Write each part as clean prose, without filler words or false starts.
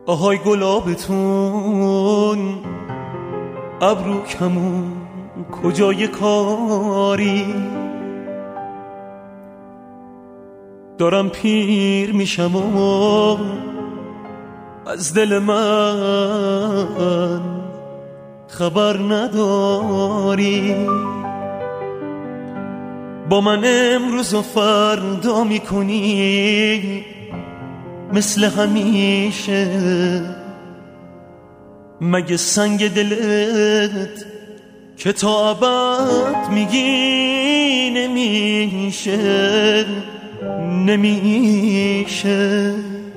آهای گلابتون ابرو کمون کجای کاری، دارم پیر میشم و از دل من خبر نداری. با من امروز و فردا میکنی مثل همیشه، مگه سنگ دلت که تا ابد میگی نمیشه نمیشه.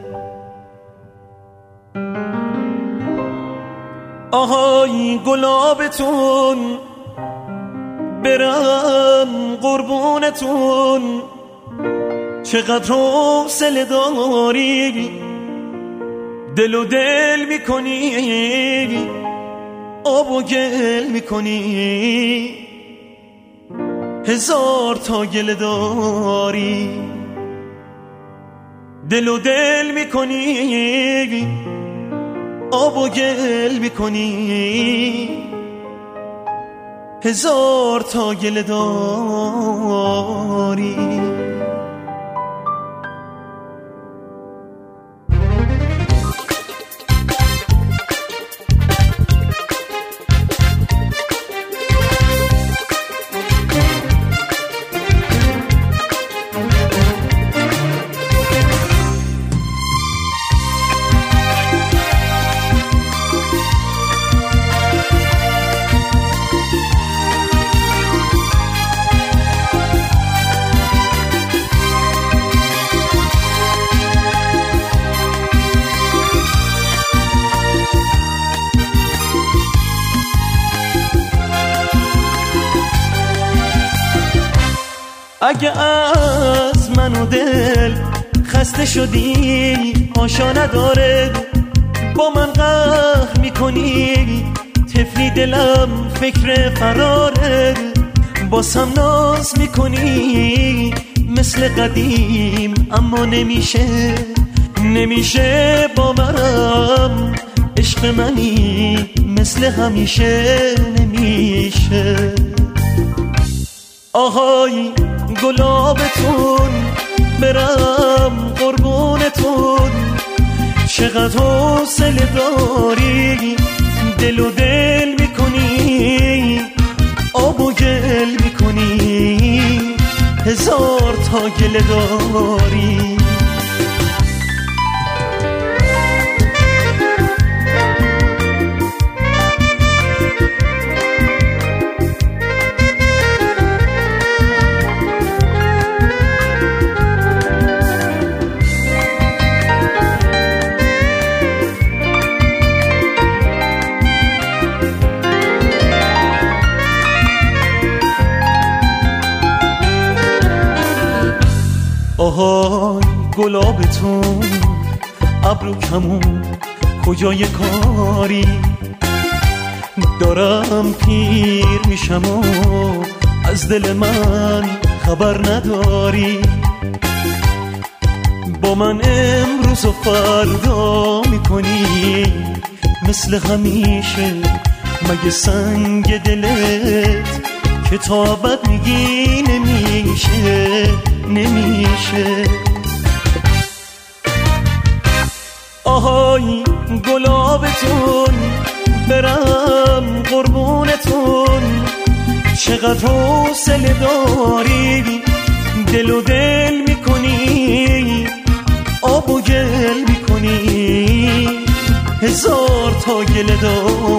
آهای گلابتون برم قربونتون، چقدر حوصله داری، دل و دل میکنی آب و گل میکنی، هزار تا گله داری، دل و دل میکنی آب و گل میکنی، هزار تا گله داری. اگه از من و دل خسته شدی آشا نداره، با من قهر میکنی طفلی دلم فکر فراره، باسم ناز میکنی مثل قدیم اما نمیشه باورم عشق منی مثل همیشه نمیشه. آهای گلابتون برم قربونتون، چقدر حوصله داری، دل و دل میکنی آب و گل میکنی، هزار تا گله داری. آهای گلابتون ابرو کمون کجای کاری، دارم پیر میشم و از دل من خبر نداری. با من امروز و فردا میکنی مثل همیشه، مگه سنگ دلت که تا ابد میگی نمیشه. آهای گلابتون برم قربونتون، چقدر حوصله داری، دل و دل میکنی آب و گل میکنی، هزار تا گله داری.